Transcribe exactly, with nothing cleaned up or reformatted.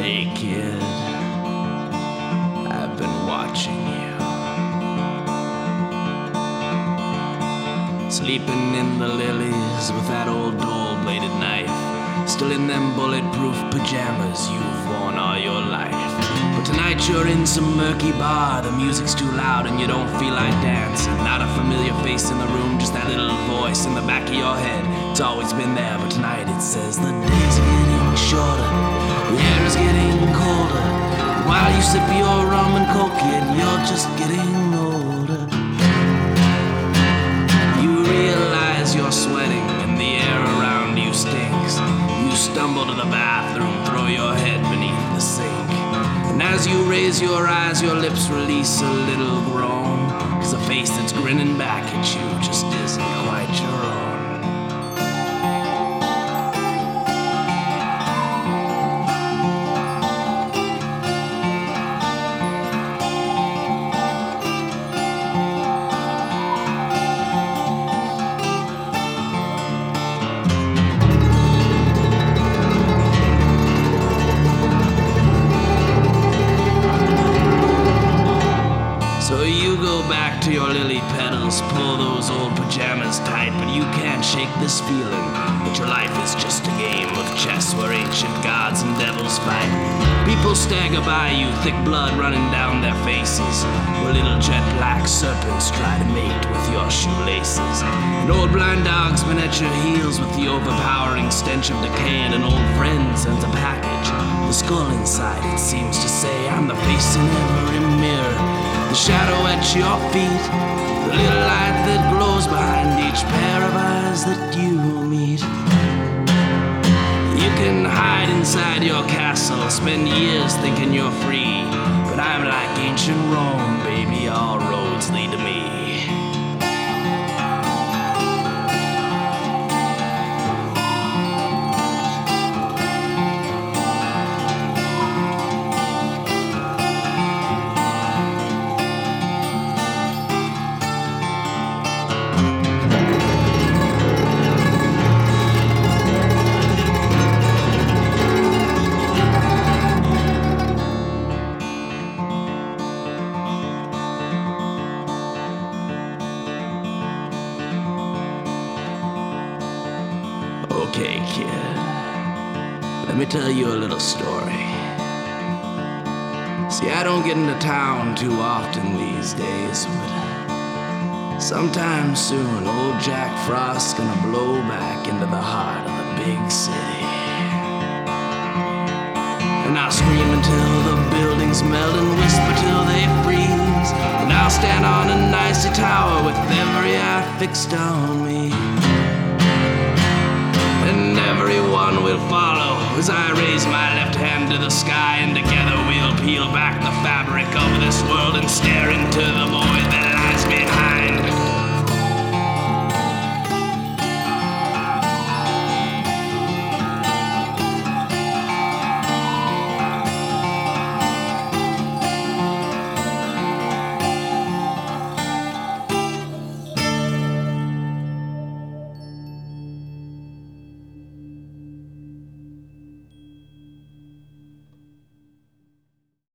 Hey kid, I've been watching you, sleeping in the lilies with that old dual-bladed knife, still in them bulletproof pajamas you've worn all your life. But tonight you're in some murky bar, the music's too loud and you don't feel like dancing. Not a familiar face in the room, just that little voice in the back of your head. It's always been there, but tonight it says the days are getting shorter, the air is getting colder. While you sip your rum and coke, kid, you're just getting older. You realize you're sweating and the air around you stinks. You stumble to the bathroom, throw your head beneath the sink. And as you raise your eyes, your lips release a little groan, 'cause the face that's grinning back at you just isn't quite your own. So you go back to your lily petals, pull those old pajamas tight, but you can't shake this feeling that your life is just a game of chess where ancient gods and devils fight. People stagger by you, thick blood running down their faces, where little jet black serpents try to mate with your shoelaces. And old blind dogs been at your heels with the overpowering stench of decay, and an old friend sends a package. The skull inside, it seems to say, I'm the face in every mirror, the shadow at your feet, the little light that glows behind each pair of eyes that you meet. You can hide inside your castle, spend years thinking you're free, but I'm like ancient Rome, baby, all roads lead to me. Okay, kid, let me tell you a little story. See, I don't get into town too often these days, but sometime soon old Jack Frost's gonna blow back into the heart of the big city. And I'll scream until the buildings melt and whisper till they freeze. And I'll stand on an icy tower with every eye fixed on me. And everyone will follow as I raise my left hand to the sky, and together we'll peel back the fabric of this world and stare into the void.